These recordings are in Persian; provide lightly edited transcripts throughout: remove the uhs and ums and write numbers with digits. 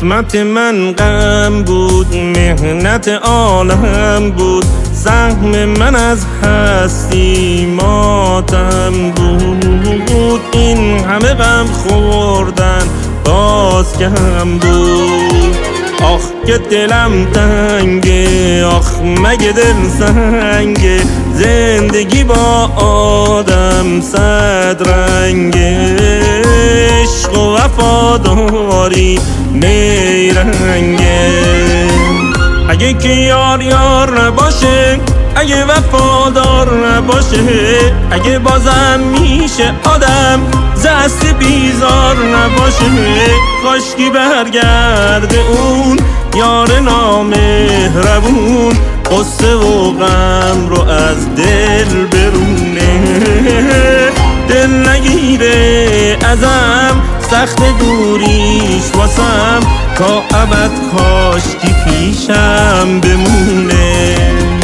قسمت من غم بود، مهنت عالم بود، سهم من از هستی ماتم بود. این همه غم خوردن باز کم بود. آخ که دلم تنگه، آخ مگه دل سنگه، زندگی با آدم صد رنگه، عشق و وفاداری نیرنگه. اگه که یار یار نباشه، اگه وفادار نباشه، اگه بازم میشه آدم دست بیزار نباشه، کاشکی برگرده اون یار نامهربون، قصه و غم رو از دل برونه. دل نگیره ازم سخت دوریش واسم، تا ابد کاشکی پیشم بمونه.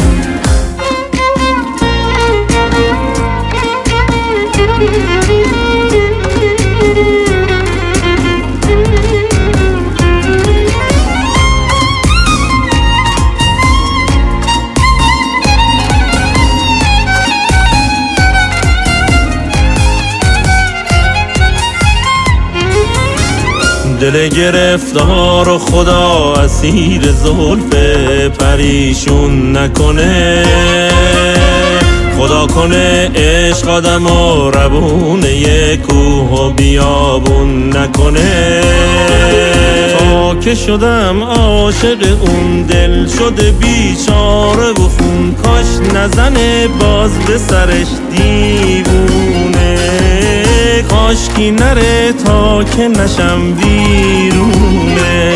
دل گرفتار و خدا اسیر زلف پریشون نکنه، خدا کنه عشق آدمو روونه کوه و بیابون نکنه. تا که شدم عاشق اون دل شده بیچاره و خون، کاش نزنه باز به سرش دیوونه، کاشکی نره تا که نشم ویرونه.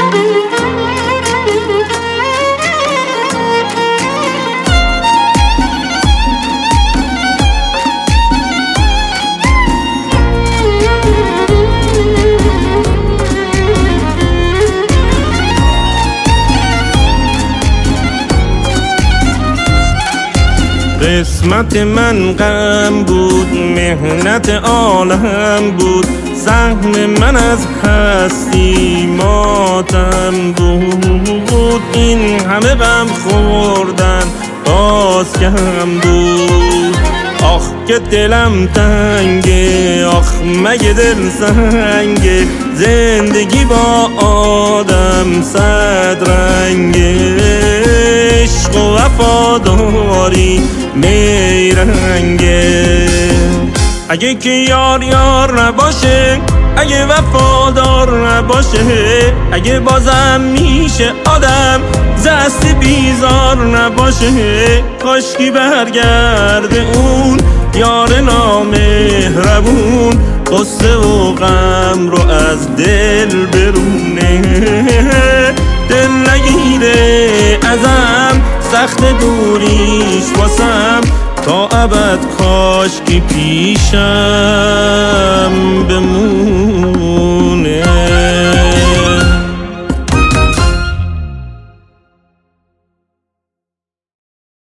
قسمت من غم بود، مهنت عالم بود، سهم من از هستی ماتم بود. این همه غم خوردن باز کم بود. آخ که دلم تنگه، آخ مگه دل سنگه، زندگی با آدم صد رنگه، عشق و وفاداری نیرنگه. اگه که یار یار نباشه، اگه وفادار نباشه، اگه بازم میشه آدم دست بیزار نباشه، کاشکی برگرده اون یار نامهربون، قصه و غم رو از دل برونه. دل نگیره ازم سخت دوریش واسم، تا ابد کاشکی پیشم بمونه.